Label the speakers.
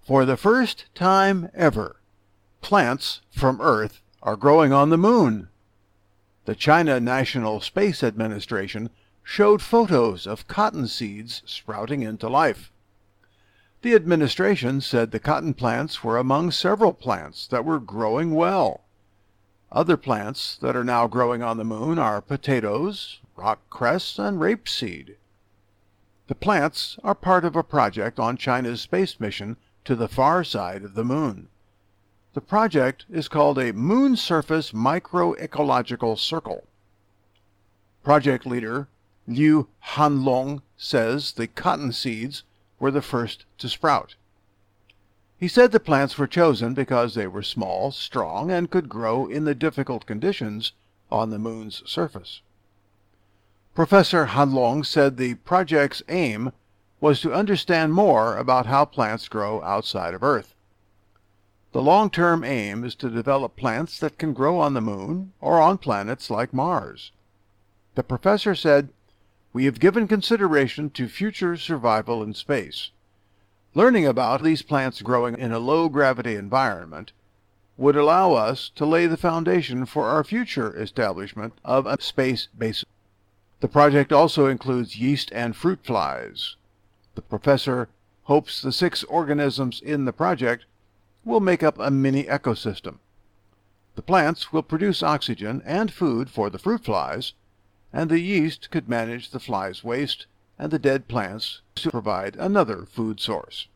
Speaker 1: For the first time ever, plants from Earth are growing on the moon. The China National Space Administration showed photos of cotton seeds sprouting into life. The administration said the cotton plants were among several plants that were growing well. Other plants that are now growing on the moon are potatoes, rock cress, and rapeseed. The plants are part of a project on China's space mission to the far side of the moon. The project is called a Moon Surface Microecological Circle. Project leader Liu Hanlong says the cotton seeds were the first to sprout. He said the plants were chosen because they were small, strong, and could grow in the difficult conditions on the moon's surface. Professor Hanlong said the project's aim was to understand more about how plants grow outside of Earth. The long-term aim is to develop plants that can grow on the moon or on planets like Mars. The professor said, "We have given consideration to future survival in space. Learning about these plants growing in a low-gravity environment would allow us to lay the foundation for our future establishment of a space base." The project also includes yeast and fruit flies. The professor hopes the 6 organisms in the project will make up a mini ecosystem. The plants will produce oxygen and food for the fruit flies, and the yeast could manage the flies' waste and the dead plants to provide another food source.